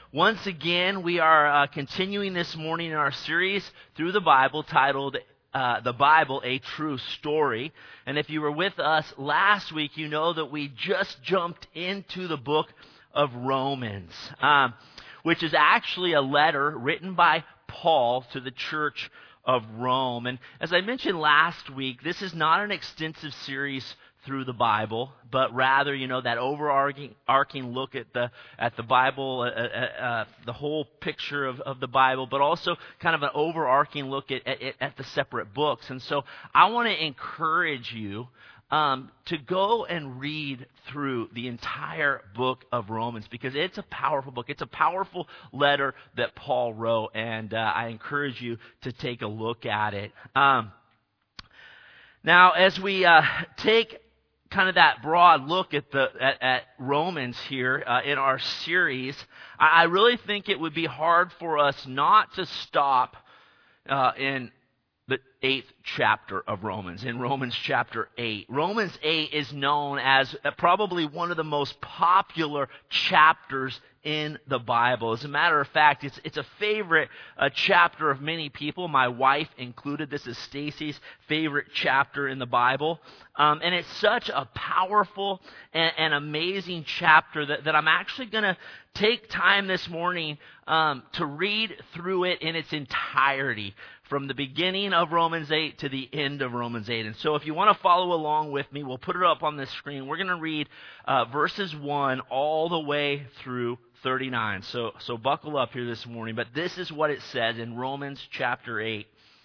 Once again, we are continuing this morning in our series through the Bible titled The Bible, A True Story. And if you were with us last week, you know that we just jumped into the book of Romans, which is actually a letter written by Paul to the church of Rome. And as I mentioned last week, this is not an extensive series through the Bible, but rather, that overarching look at the Bible, the whole picture of the Bible, but also kind of an overarching look at the separate books. And so I want to encourage you to go and read through the entire book of Romans, because it's a powerful book. It's a powerful letter that Paul wrote, and I encourage you to take a look at it. Now, as we take kind of that broad look at Romans here in our series, I really think it would be hard for us not to stop in the 8th chapter of Romans, in Romans chapter 8. Romans 8 is known as probably one of the most popular chapters in the Bible. As a matter of fact, it's a favorite chapter of many people, my wife included. This is Stacy's favorite chapter in the Bible. And it's such a powerful and amazing chapter that I'm actually going to take time this morning to read through it in its entirety, from the beginning of Romans 8 to the end of Romans 8. And so if you want to follow along with me, we'll put it up on the screen. We're going to read verses 1 all the way through 39. So buckle up here this morning. But this is what it says in Romans chapter 8.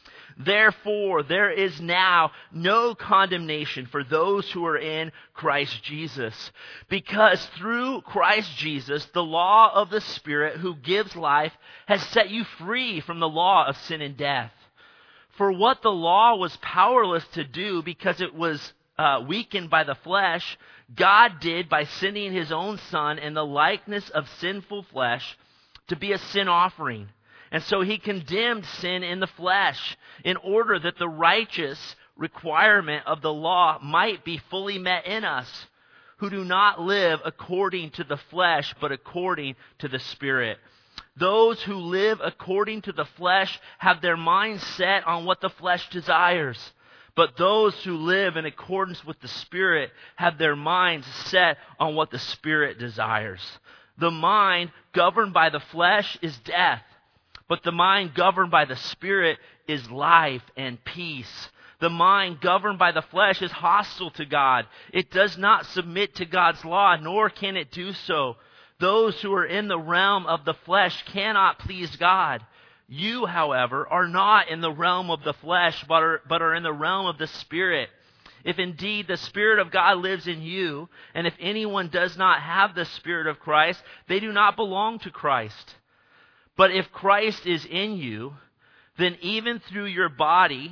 Therefore, there is now no condemnation for those who are in Christ Jesus, because through Christ Jesus, the law of the Spirit who gives life has set you free from the law of sin and death. For what the law was powerless to do because it was weakened by the flesh, God did by sending His own Son in the likeness of sinful flesh to be a sin offering. And so He condemned sin in the flesh in order that the righteous requirement of the law might be fully met in us, who do not live according to the flesh, but according to the Spirit. Those who live according to the flesh have their minds set on what the flesh desires. But those who live in accordance with the Spirit have their minds set on what the Spirit desires. The mind governed by the flesh is death, but the mind governed by the Spirit is life and peace. The mind governed by the flesh is hostile to God. It does not submit to God's law, nor can it do so. Those who are in the realm of the flesh cannot please God. You, however, are not in the realm of the flesh, but are in the realm of the Spirit. If indeed the Spirit of God lives in you, and if anyone does not have the Spirit of Christ, they do not belong to Christ. But if Christ is in you, then even though your body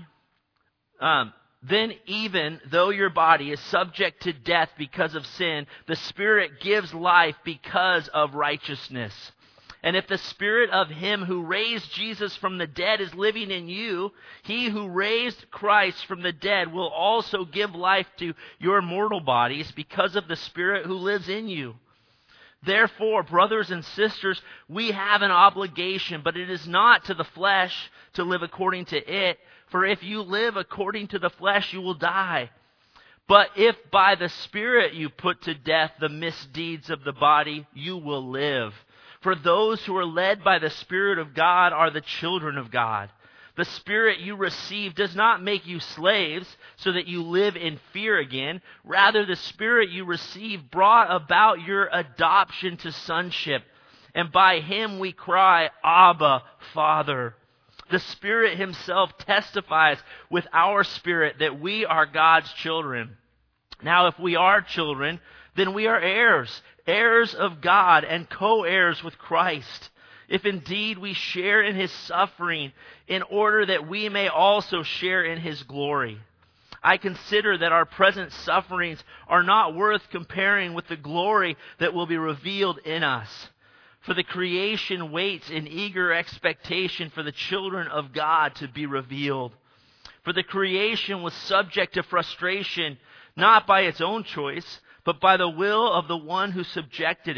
is subject to death because of sin, the Spirit gives life because of righteousness. And if the Spirit of Him who raised Jesus from the dead is living in you, He who raised Christ from the dead will also give life to your mortal bodies because of the Spirit who lives in you. Therefore, brothers and sisters, we have an obligation, but it is not to the flesh to live according to it. For if you live according to the flesh, you will die. But if by the Spirit you put to death the misdeeds of the body, you will live. For those who are led by the Spirit of God are the children of God. The Spirit you receive does not make you slaves so that you live in fear again. Rather, the Spirit you receive brought about your adoption to sonship. And by Him we cry, Abba, Father. The Spirit Himself testifies with our spirit that we are God's children. Now, if we are children, then we are heirs, heirs of God and co-heirs with Christ. If indeed we share in His suffering, in order that we may also share in His glory. I consider that our present sufferings are not worth comparing with the glory that will be revealed in us. For the creation waits in eager expectation for the children of God to be revealed. For the creation was subject to frustration, not by its own choice, but by the will of the one who subjected it,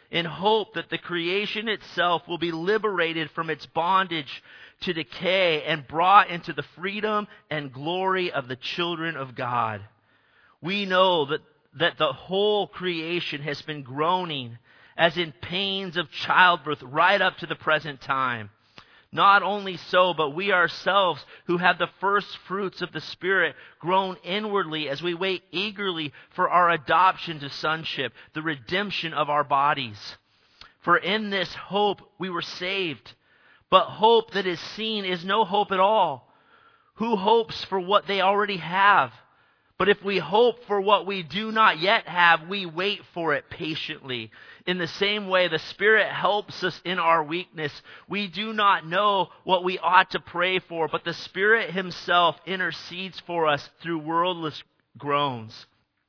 in hope that the creation itself will be liberated from its bondage to decay and brought into the freedom and glory of the children of God. We know that the whole creation has been groaning as in pains of childbirth right up to the present time. Not only so, but we ourselves who have the first fruits of the Spirit groan inwardly as we wait eagerly for our adoption to sonship, the redemption of our bodies. For in this hope we were saved. But hope that is seen is no hope at all. Who hopes for what they already have? But if we hope for what we do not yet have, we wait for it patiently. In the same way, the Spirit helps us in our weakness. We do not know what we ought to pray for, but the Spirit Himself intercedes for us through wordless groans.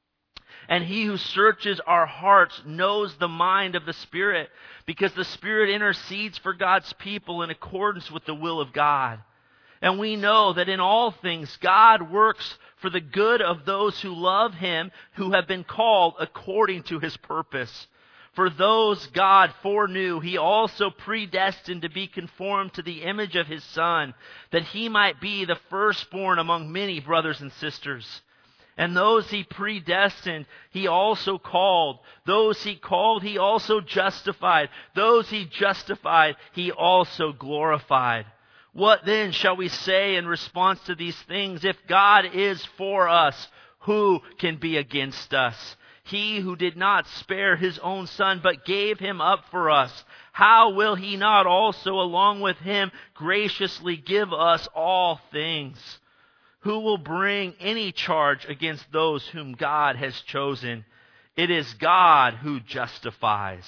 And He who searches our hearts knows the mind of the Spirit, because the Spirit intercedes for God's people in accordance with the will of God. And we know that in all things God works for the good of those who love Him, who have been called according to His purpose. For those God foreknew, He also predestined to be conformed to the image of His Son, that He might be the firstborn among many brothers and sisters. And those He predestined, He also called. Those He called, He also justified. Those He justified, He also glorified. What then shall we say in response to these things? If God is for us, who can be against us? He who did not spare His own Son, but gave Him up for us, how will He not also along with Him graciously give us all things? Who will bring any charge against those whom God has chosen? It is God who justifies.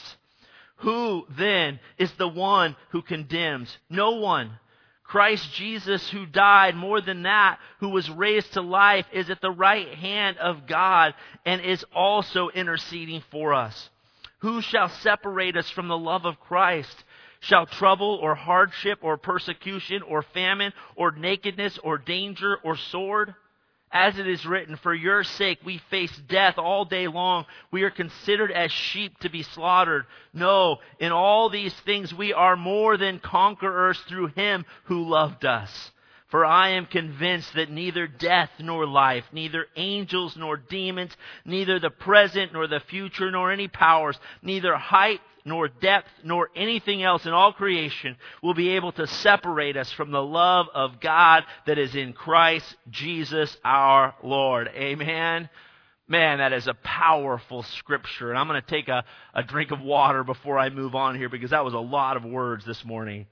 Who then is the one who condemns? No one. Christ Jesus, who died, more than that, who was raised to life, is at the right hand of God and is also interceding for us. Who shall separate us from the love of Christ? Shall trouble or hardship or persecution or famine or nakedness or danger or sword? As it is written, for your sake we face death all day long. We are considered as sheep to be slaughtered. No, in all these things we are more than conquerors through Him who loved us. For I am convinced that neither death nor life, neither angels nor demons, neither the present nor the future nor any powers, neither height nor depth nor anything else in all creation will be able to separate us from the love of God that is in Christ Jesus our Lord. Amen. Man, that is a powerful scripture. And I'm going to take a drink of water before I move on here, because that was a lot of words this morning.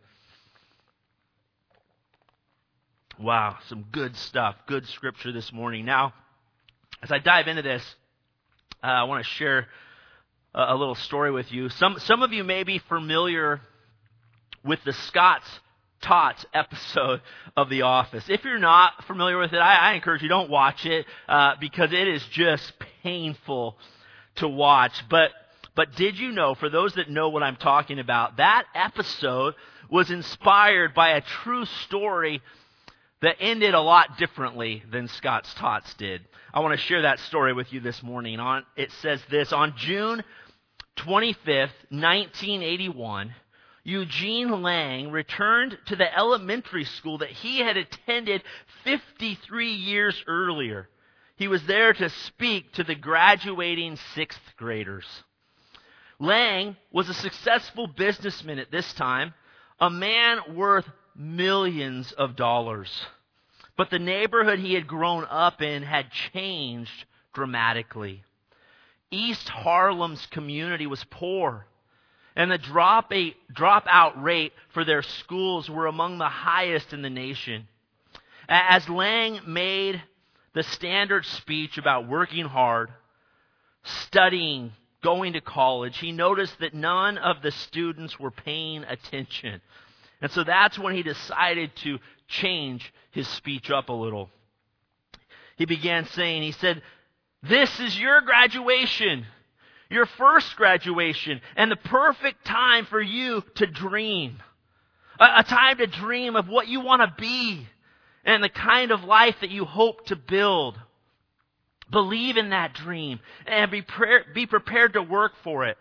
Wow, some good stuff, good scripture this morning. Now, as I dive into this, I want to share a little story with you. Some of you may be familiar with the Scott's Tots episode of The Office. If you're not familiar with it, I encourage you, don't watch it because it is just painful to watch. But did you know, for those that know what I'm talking about, that episode was inspired by a true story that ended a lot differently than Scott's Tots did. I want to share that story with you this morning. It says this: on June 25th, 1981, Eugene Lang returned to the elementary school that he had attended 53 years earlier. He was there to speak to the graduating sixth graders. Lang was a successful businessman at this time, a man worth millions of dollars. But the neighborhood he had grown up in had changed dramatically. East Harlem's community was poor, and the dropout rate for their schools were among the highest in the nation. As Lang made the standard speech about working hard, studying, going to college, he noticed that none of the students were paying attention. And so that's when he decided to change his speech up a little. He began saying, he said, "This is your graduation, your first graduation, and the perfect time for you to dream. A time to dream of what you want to be and the kind of life that you hope to build. Believe in that dream and be prepared to work for it.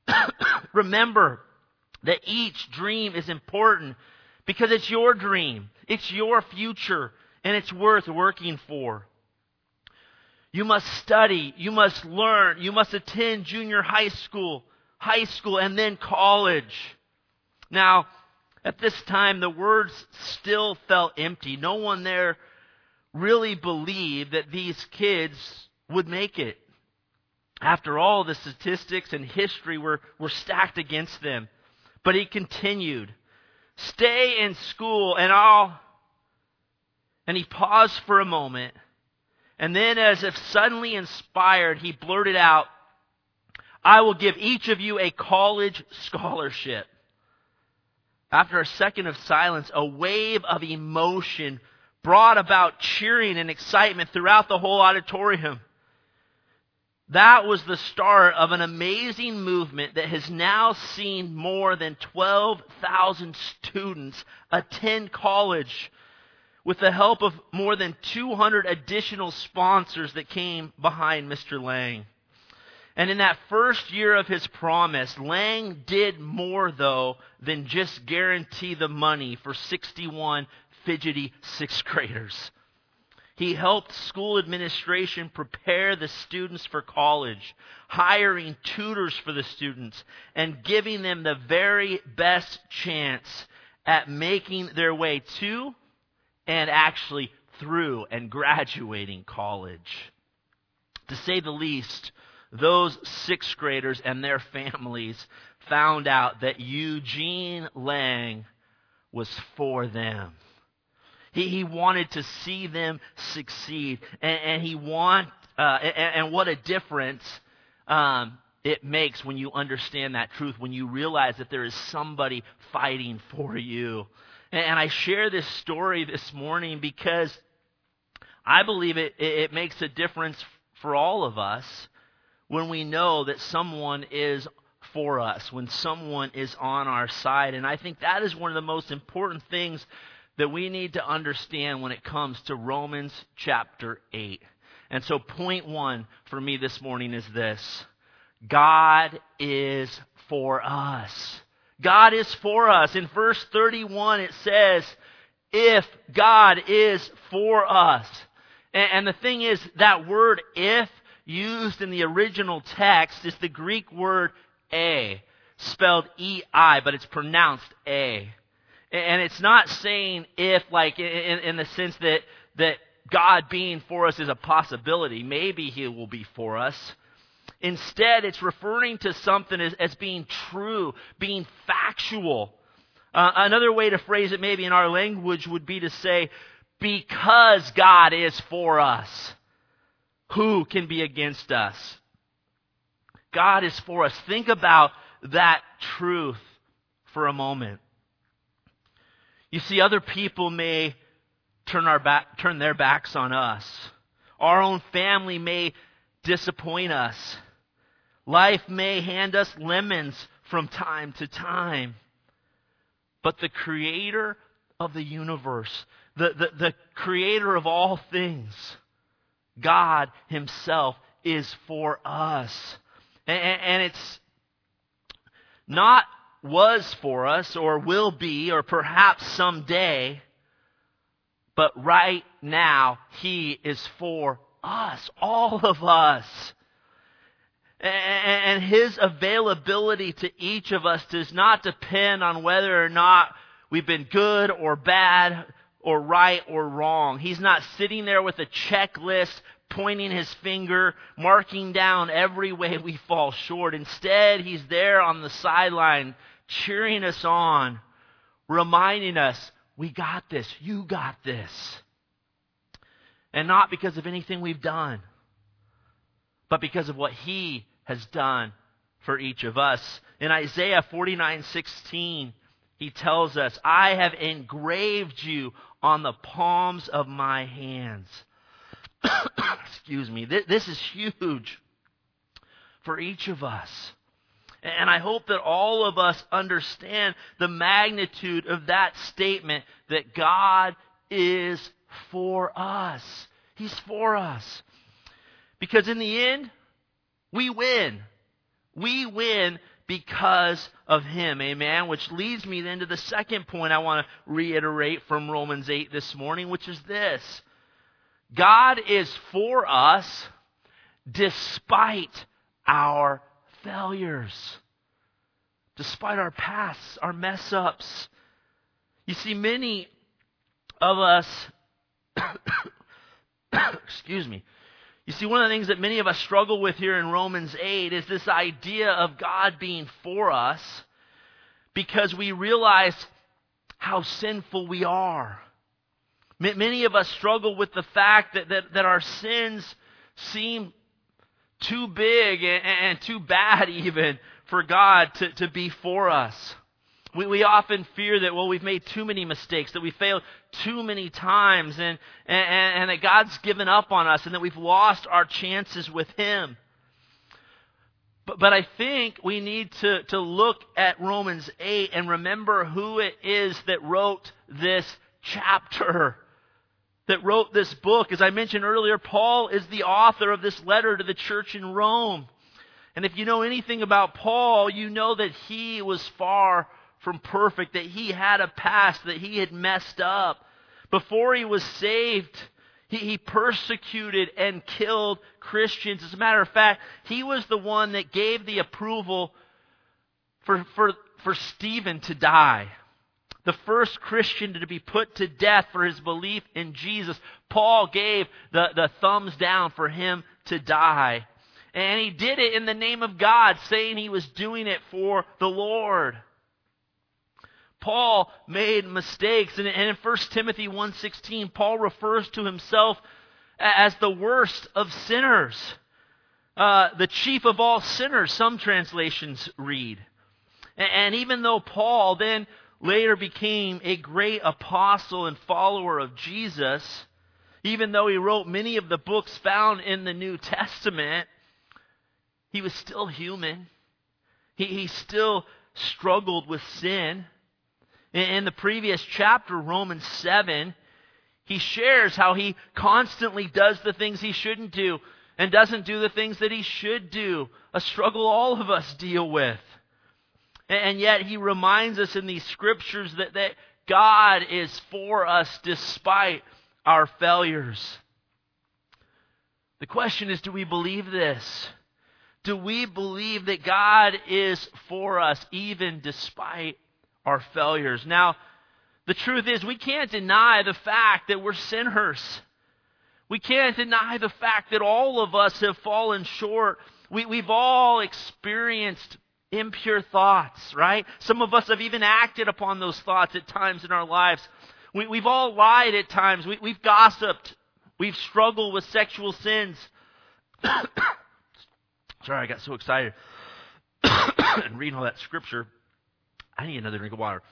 Remember that each dream is important because it's your dream. It's your future, and it's worth working for. You must study. You must learn. You must attend junior high school, and then college. Now, at this time, the words still felt empty. No one there really believed that these kids would make it. After all, the statistics and history were stacked against them. But he continued, "Stay in school and he paused for a moment. And then, as if suddenly inspired, he blurted out, "I will give each of you a college scholarship." After a second of silence, a wave of emotion brought about cheering and excitement throughout the whole auditorium. That was the start of an amazing movement that has now seen more than 12,000 students attend college with the help of more than 200 additional sponsors that came behind Mr. Lang. And in that first year of his promise, Lang did more, though, than just guarantee the money for 61 fidgety sixth graders. He helped school administration prepare the students for college, hiring tutors for the students, and giving them the very best chance at making their way to and actually through and graduating college. To say the least, those sixth graders and their families found out that Eugene Lang was for them. He wanted to see them succeed, and what a difference it makes when you understand that truth, when you realize that there is somebody fighting for you. And I share this story this morning because I believe it makes a difference for all of us when we know that someone is for us, when someone is on our side. And I think that is one of the most important things that we need to understand when it comes to Romans chapter 8. And so point one for me this morning is this: God is for us. God is for us. In verse 31 it says, if God is for us. And the thing is, that word if used in the original text is the Greek word a, spelled E-I, but it's pronounced a. And it's not saying if, like in the sense that God being for us is a possibility. Maybe He will be for us. Instead, it's referring to something as being true, being factual. Another way to phrase it maybe in our language would be to say, because God is for us, who can be against us? God is for us. Think about that truth for a moment. You see, other people may turn their backs on us. Our own family may disappoint us. Life may hand us lemons from time to time. But the Creator of the universe, the Creator of all things, God Himself is for us. And it's not was for us or will be or perhaps someday, but right now He is for us, all of us. And His availability to each of us does not depend on whether or not we've been good or bad or right or wrong. He's not sitting there with a checklist, pointing His finger, marking down every way we fall short. Instead, He's there on the sideline, cheering us on, reminding us, we got this, you got this. And not because of anything we've done, but because of what He has done for each of us. In Isaiah 49:16, He tells us, I have engraved you on the palms of my hands. Excuse me. This is huge for each of us. And I hope that all of us understand the magnitude of that statement that God is for us. He's for us. Because in the end, we win. We win because of Him. Amen? Which leads me then to the second point I want to reiterate from Romans 8 this morning, which is this. God is for us despite our failures. Despite our pasts, our mess-ups. You see, many of us, excuse me. You see, one of the things that many of us struggle with here in Romans 8 is this idea of God being for us because we realize how sinful we are. Many of us struggle with the fact that our sins seem too big and too bad even for God to be for us. We often fear that, we've made too many mistakes, that we failed too many times, and that God's given up on us, and that we've lost our chances with Him. But I think we need to look at Romans 8 and remember who it is that wrote this chapter, that wrote this book. As I mentioned earlier, Paul is the author of this letter to the church in Rome. And if you know anything about Paul, you know that he was far from perfect, that he had a past, that he had messed up. Before he was saved, he persecuted and killed Christians. As a matter of fact, he was the one that gave the approval for Stephen to die. The first Christian to be put to death for his belief in Jesus. Paul gave the thumbs down for him to die. And he did it in the name of God, saying he was doing it for the Lord. Paul made mistakes, and in 1 Timothy 1:16, Paul refers to himself as the worst of sinners. The chief of all sinners, some translations read. And even though Paul then later became a great apostle and follower of Jesus, even though he wrote many of the books found in the New Testament, he was still human. He still struggled with sin. In the previous chapter, Romans 7, he shares how he constantly does the things he shouldn't do and doesn't do the things that he should do. A struggle all of us deal with. And yet he reminds us in these scriptures that God is for us despite our failures. The question is, do we believe this? Do we believe that God is for us even despite our failures? Now, the truth is we can't deny the fact that we're sinners. We can't deny the fact that all of us have fallen short. We've all experienced impure thoughts, right? Some of us have even acted upon those thoughts at times in our lives. We've all lied at times. We've gossiped. We've struggled with sexual sins. Sorry, I got so excited and reading all that scripture. I need another drink of water.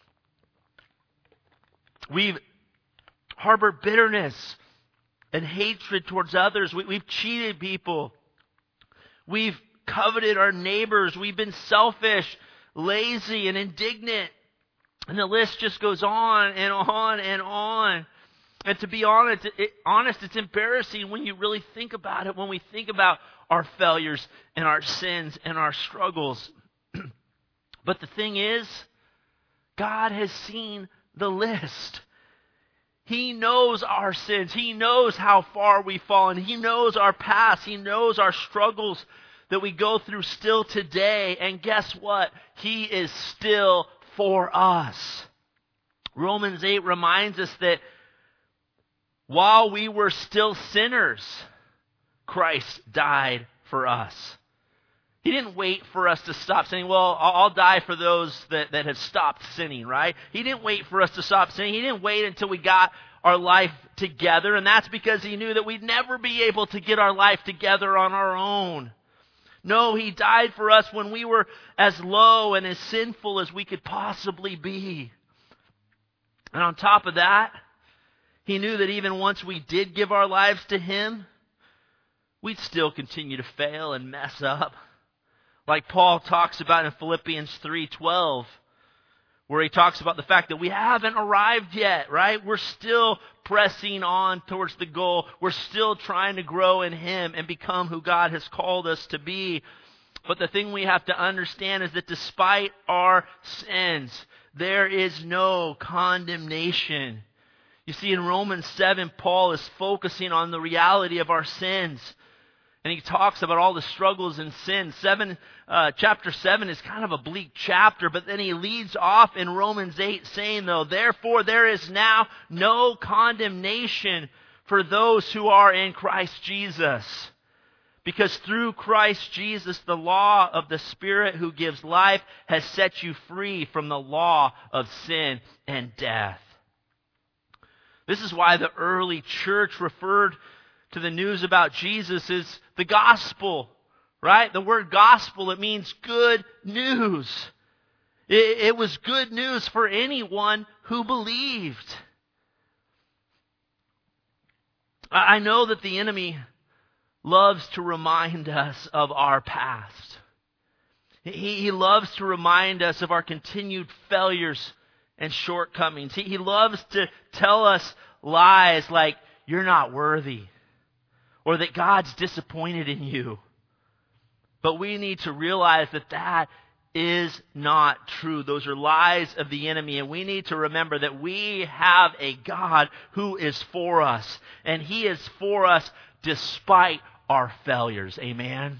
We've harbored bitterness and hatred towards others. We've cheated people. We've coveted our neighbors. We've been selfish, lazy, and indignant. And the list just goes on and on and on. And to be honest, it's embarrassing when you really think about it, when we think about our failures and our sins and our struggles. But the thing is, God has seen the list. He knows our sins. He knows how far we've fallen. He knows our past. He knows our struggles that we go through still today. And guess what? He is still for us. Romans 8 reminds us that while we were still sinners, Christ died for us. He didn't wait for us to stop sinning. Well, I'll die for those that have stopped sinning, right? He didn't wait for us to stop sinning. He didn't wait until we got our life together. And that's because He knew that we'd never be able to get our life together on our own. No, He died for us when we were as low and as sinful as we could possibly be. And on top of that, He knew that even once we did give our lives to Him, we'd still continue to fail and mess up. Like Paul talks about in Philippians 3:12, where he talks about the fact that we haven't arrived yet, right? We're still pressing on towards the goal. We're still trying to grow in Him and become who God has called us to be. But the thing we have to understand is that despite our sins, there is no condemnation. You see, in Romans 7, Paul is focusing on the reality of our sins. And he talks about all the struggles and sin. Chapter 7 is kind of a bleak chapter, but then he leads off in Romans 8 saying, though, therefore there is now no condemnation for those who are in Christ Jesus. Because through Christ Jesus, the law of the Spirit who gives life has set you free from the law of sin and death. This is why the early church referred to the news about Jesus as the gospel, right? The word gospel, it means good news. It was good news for anyone who believed. I know that the enemy loves to remind us of our past. He loves to remind us of our continued failures and shortcomings. He loves to tell us lies like, you're not worthy, or that God's disappointed in you. But we need to realize that that is not true. Those are lies of the enemy, and we need to remember that we have a God who is for us, and He is for us despite our failures. Amen?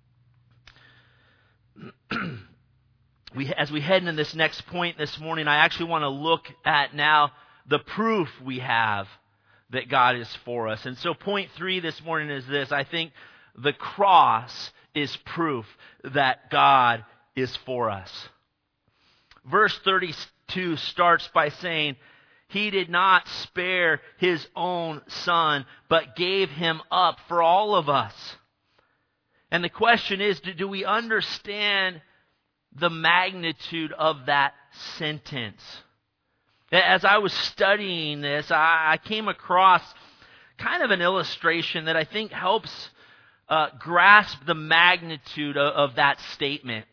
As we head into this next point this morning, I actually want to look at now the proof we have that God is for us. And so point 3 this morning is this. I think the cross is proof that God is for us. Verse 32 starts by saying, He did not spare His own Son, but gave Him up for all of us. And the question is, do we understand the magnitude of that sentence? As I was studying this, I came across kind of an illustration that I think helps grasp the magnitude of that statement.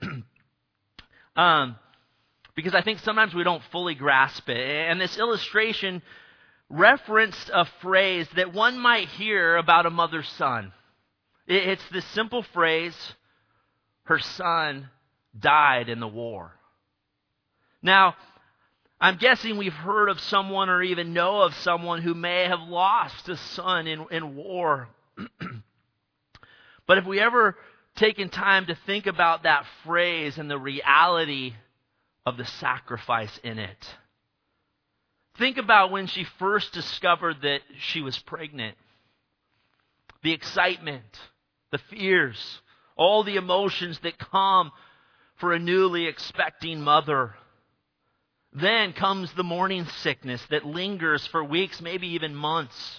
Because I think sometimes we don't fully grasp it. And this illustration referenced a phrase that one might hear about a mother's son. It's this simple phrase, her son died in the war. Now, I'm guessing we've heard of someone or even know of someone who may have lost a son in war. But have we ever taken time to think about that phrase and the reality of the sacrifice in it? Think about when she first discovered that she was pregnant. The excitement, the fears, all the emotions that come for a newly expecting mother. Then comes the morning sickness that lingers for weeks, maybe even months.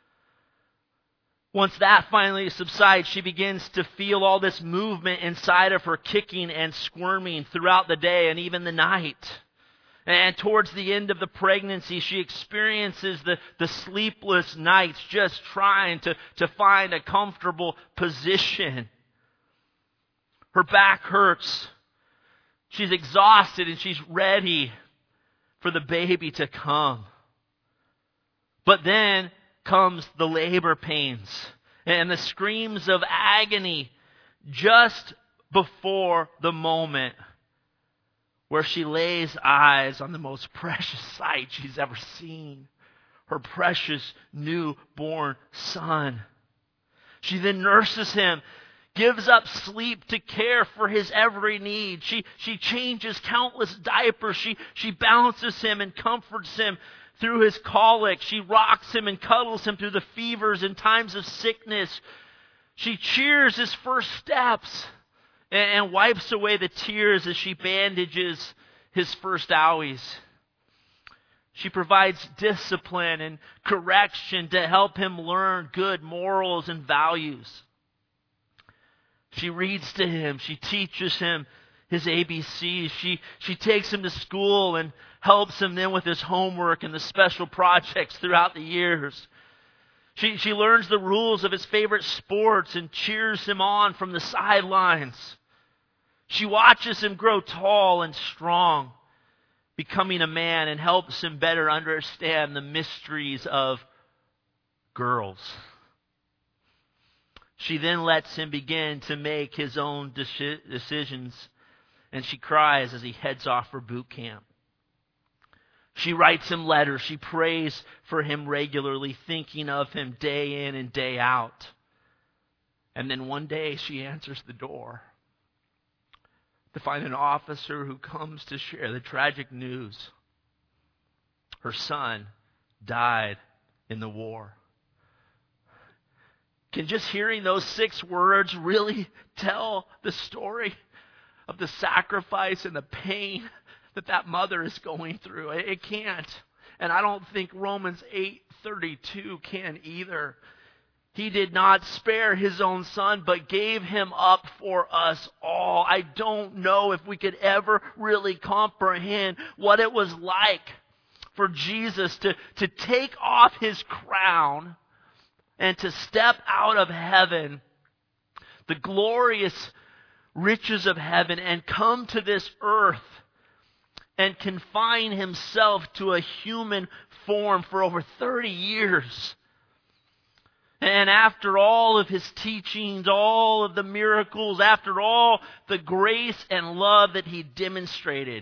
Once that finally subsides, she begins to feel all this movement inside of her, kicking and squirming throughout the day and even the night. And towards the end of the pregnancy, she experiences the sleepless nights just trying to find a comfortable position. Her back hurts. She's exhausted and she's ready for the baby to come. But then comes the labor pains and the screams of agony just before the moment where she lays eyes on the most precious sight she's ever seen, her precious newborn son. She then nurses him, gives up sleep to care for his every need. She changes countless diapers. She balances him and comforts him through his colic. She rocks him and cuddles him through the fevers and times of sickness. She cheers his first steps and wipes away the tears as she bandages his first owies. She provides discipline and correction to help him learn good morals and values. She reads to him. She teaches him his ABCs. She takes him to school and helps him then with his homework and the special projects throughout the years. She learns the rules of his favorite sports and cheers him on from the sidelines. She watches him grow tall and strong, becoming a man, and helps him better understand the mysteries of girls. She then lets him begin to make his own decisions, and she cries as he heads off for boot camp. She writes him letters. She prays for him regularly, thinking of him day in and day out. And then one day she answers the door to find an officer who comes to share the tragic news. Her son died in the war. Can just hearing those 6 words really tell the story of the sacrifice and the pain that mother is going through? It can't. And I don't think Romans 8:32 can either. He did not spare his own son, but gave him up for us all. I don't know if we could ever really comprehend what it was like for Jesus to take off his crown and to step out of heaven, the glorious riches of heaven, and come to this earth and confine himself to a human form for over 30 years. And after all of his teachings, all of the miracles, after all the grace and love that he demonstrated,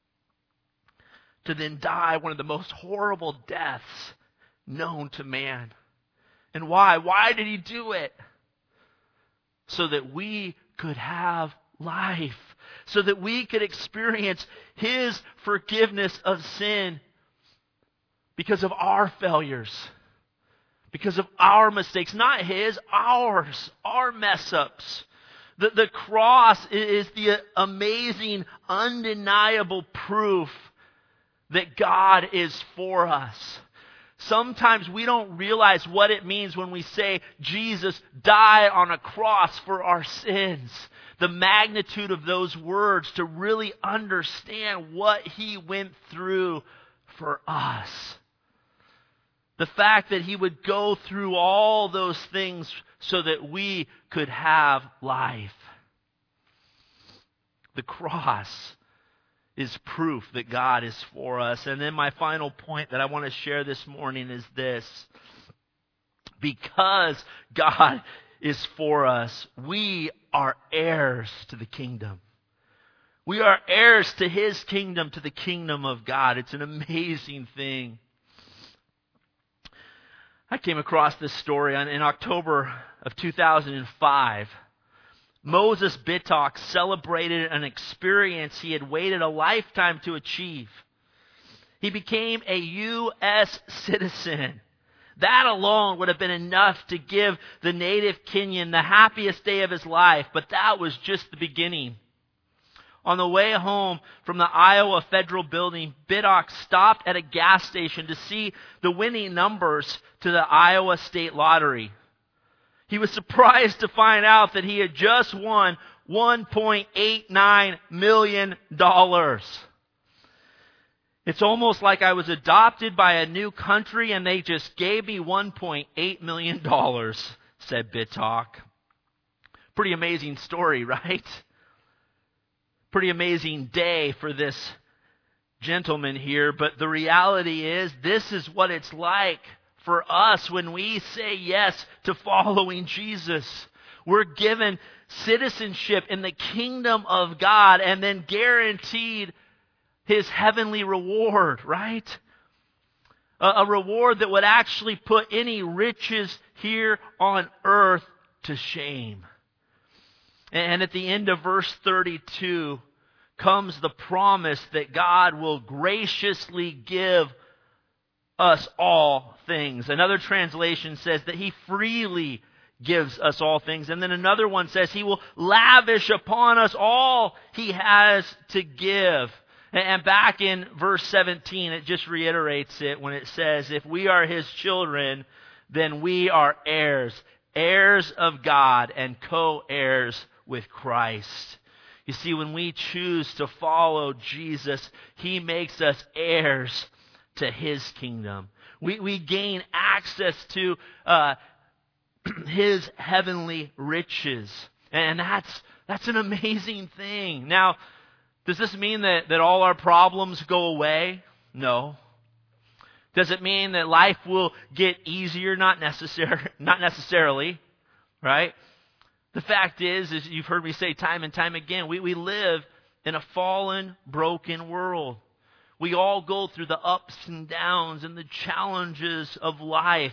to then die one of the most horrible deaths known to man. And why? Why did he do it? So that we could have life. So that we could experience his forgiveness of sin because of our failures. Because of our mistakes. Not his, ours. Our mess-ups. The cross is the amazing, undeniable proof that God is for us. Sometimes we don't realize what it means when we say Jesus died on a cross for our sins. The magnitude of those words to really understand what he went through for us. The fact that he would go through all those things so that we could have life. The cross is proof that God is for us. And then my final point that I want to share this morning is this. Because God is for us, we are heirs to the kingdom. We are heirs to his kingdom, to the kingdom of God. It's an amazing thing. I came across this story in October of 2005. Moses Bitok celebrated an experience he had waited a lifetime to achieve. He became a U.S. citizen. That alone would have been enough to give the native Kenyan the happiest day of his life, but that was just the beginning. On the way home from the Iowa Federal Building, Bitok stopped at a gas station to see the winning numbers to the Iowa State Lottery. He was surprised to find out that he had just won $1.89 million. It's almost like I was adopted by a new country and they just gave me $1.8 million, said Bitok. Pretty amazing story, right? Pretty amazing day for this gentleman here, but the reality is this is what it's like for us when we say yes to following Jesus. We're given citizenship in the kingdom of God and then guaranteed his heavenly reward, right? A reward that would actually put any riches here on earth to shame. And at the end of verse 32 comes the promise that God will graciously give us all things. Another translation says that he freely gives us all things. And then another one says he will lavish upon us all he has to give. And back in verse 17, it just reiterates it when it says, if we are his children, then we are heirs, heirs of God and co-heirs with Christ. You see, when we choose to follow Jesus, he makes us heirs to his kingdom. We gain access to his heavenly riches. And that's an amazing thing. Now, does this mean that all our problems go away? No. Does it mean that life will get easier? Not necessarily. right? The fact is you've heard me say time and time again, we live in a fallen, broken world. We all go through the ups and downs and the challenges of life.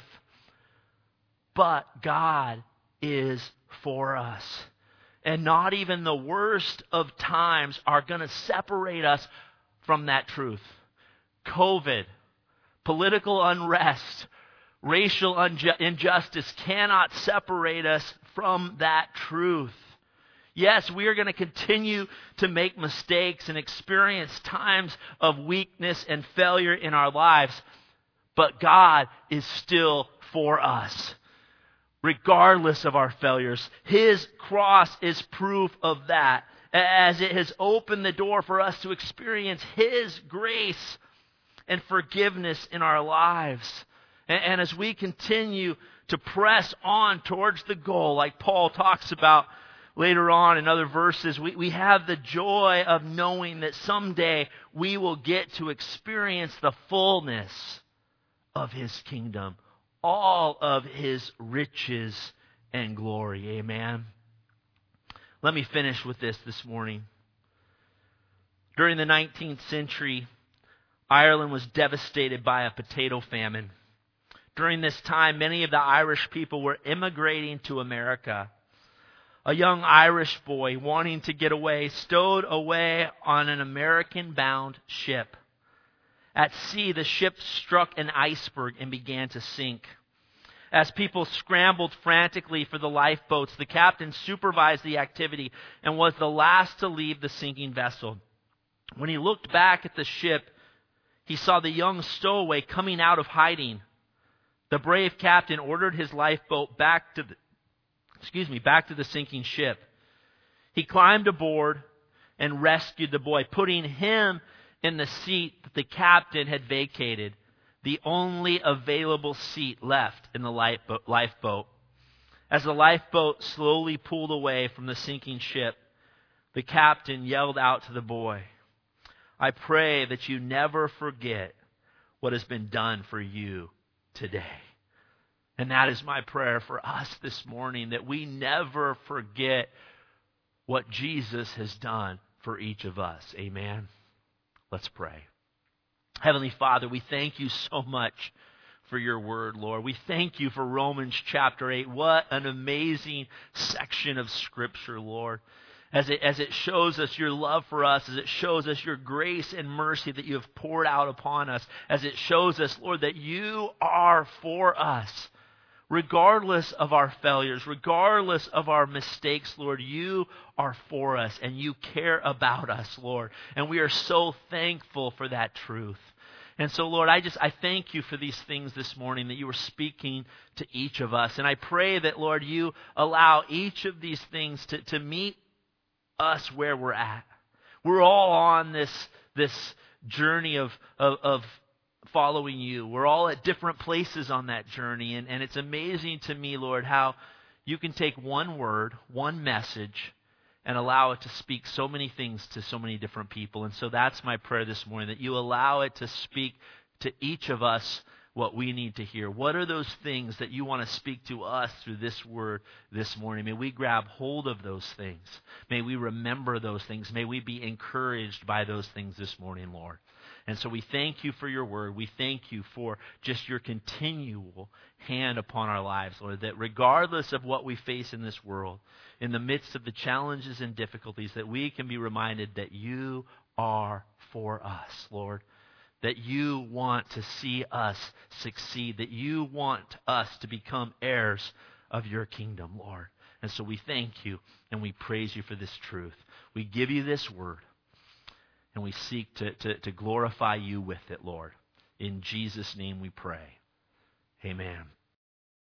But God is for us. And not even the worst of times are going to separate us from that truth. COVID, political unrest, racial injustice cannot separate us from that truth. Yes, we are going to continue to make mistakes and experience times of weakness and failure in our lives, but God is still for us. Regardless of our failures, His cross is proof of that, as it has opened the door for us to experience His grace and forgiveness in our lives. And as we continue to press on towards the goal, like Paul talks about later on in other verses, we have the joy of knowing that someday we will get to experience the fullness of His kingdom, all of His riches and glory. Amen. Let me finish with this morning. During the 19th century, Ireland was devastated by a potato famine. During this time, many of the Irish people were immigrating to America. A young Irish boy wanting to get away stowed away on an American-bound ship. At sea, the ship struck an iceberg and began to sink. As people scrambled frantically for the lifeboats, the captain supervised the activity and was the last to leave the sinking vessel. When he looked back at the ship, he saw the young stowaway coming out of hiding. The brave captain ordered his lifeboat back to the sinking ship. He climbed aboard and rescued the boy, putting him in the seat that the captain had vacated, the only available seat left in the lifeboat. As the lifeboat slowly pulled away from the sinking ship, the captain yelled out to the boy, "I pray that you never forget what has been done for you today." And that is my prayer for us this morning, that we never forget what Jesus has done for each of us. Amen. Let's pray. Heavenly Father, we thank you so much for your word, Lord. We thank you for Romans chapter 8. What an amazing section of Scripture, Lord. As it shows us your love for us, as it shows us your grace and mercy that you have poured out upon us, as it shows us, Lord, that you are for us. Regardless of our failures, regardless of our mistakes, Lord, you are for us and you care about us, Lord. And we are so thankful for that truth. And so, Lord, I thank you for these things this morning that you were speaking to each of us. And I pray that, Lord, you allow each of these things to meet us where we're at. We're all on this journey of following you. We're all at different places on that journey. And it's amazing to me, Lord, how you can take one word, one message, and allow it to speak so many things to so many different people. And so that's my prayer this morning, that you allow it to speak to each of us what we need to hear. What are those things that you want to speak to us through this word this morning? May we grab hold of those things. May we remember those things. May we be encouraged by those things this morning, Lord. And so we thank you for your word. We thank you for just your continual hand upon our lives, Lord, that regardless of what we face in this world, in the midst of the challenges and difficulties, that we can be reminded that you are for us, Lord, that you want to see us succeed, that you want us to become heirs of your kingdom, Lord. And so we thank you and we praise you for this truth. We give you this word. And we seek to glorify you with it, Lord. In Jesus' name we pray. Amen.